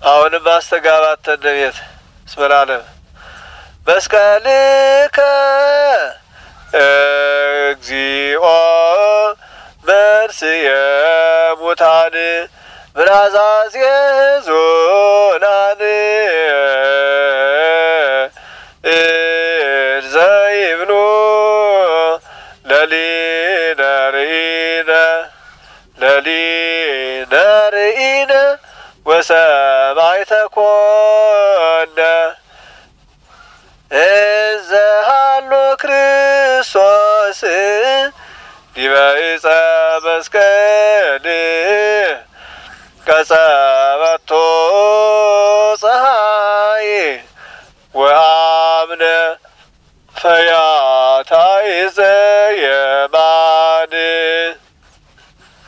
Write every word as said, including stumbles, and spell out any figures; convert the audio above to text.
አሁንም ማስተጋባት ተንደቤት ስመራለም መስቀልከ እግዚኦ መንስየ ሙታን ብራዛዝ የዞናን ዘይብሉ ለሊነ ርኢነ ለሊነ ርኢነ ወሰማዕተ ኮነ እዘ ሀሎ ክርስቶስ ዲበ ዕፀ መስቀል ቀጸበቶ ፀሐይ ወአምነ ፈያታዕዘ የማ